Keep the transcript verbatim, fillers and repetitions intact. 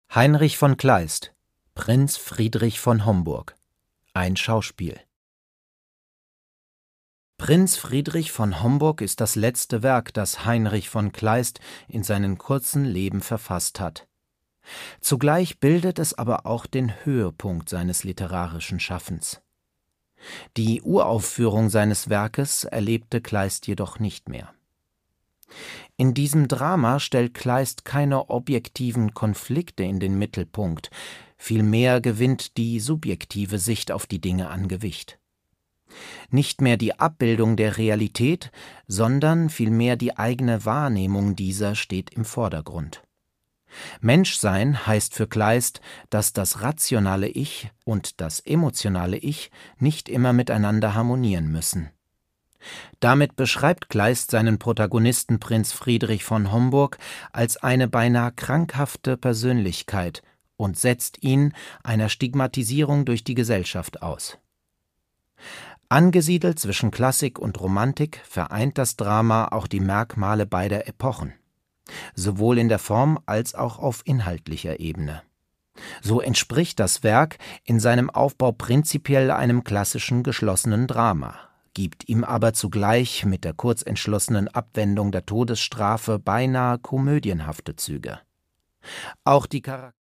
Heinrich von Kleist, Prinz Friedrich von Homburg. Ein Schauspiel. Prinz Friedrich von Homburg ist das letzte Werk, das Heinrich von Kleist in seinem kurzen Leben verfasst hat. Zugleich bildet es aber auch den Höhepunkt seines literarischen Schaffens. Die Uraufführung seines Werkes erlebte Kleist jedoch nicht mehr. In diesem Drama stellt Kleist keine objektiven Konflikte in den Mittelpunkt, vielmehr gewinnt die subjektive Sicht auf die Dinge an Gewicht. Nicht mehr die Abbildung der Realität, sondern vielmehr die eigene Wahrnehmung dieser steht im Vordergrund. Menschsein heißt für Kleist, dass das rationale Ich und das emotionale Ich nicht immer miteinander harmonieren müssen. Damit beschreibt Kleist seinen Protagonisten Prinz Friedrich von Homburg als eine beinahe krankhafte Persönlichkeit und setzt ihn einer Stigmatisierung durch die Gesellschaft aus. Angesiedelt zwischen Klassik und Romantik vereint das Drama auch die Merkmale beider Epochen, sowohl in der Form als auch auf inhaltlicher Ebene. So entspricht das Werk in seinem Aufbau prinzipiell einem klassischen geschlossenen Drama, gibt ihm aber zugleich mit der kurzentschlossenen Abwendung der Todesstrafe beinahe komödienhafte Züge. Auch die Charaktere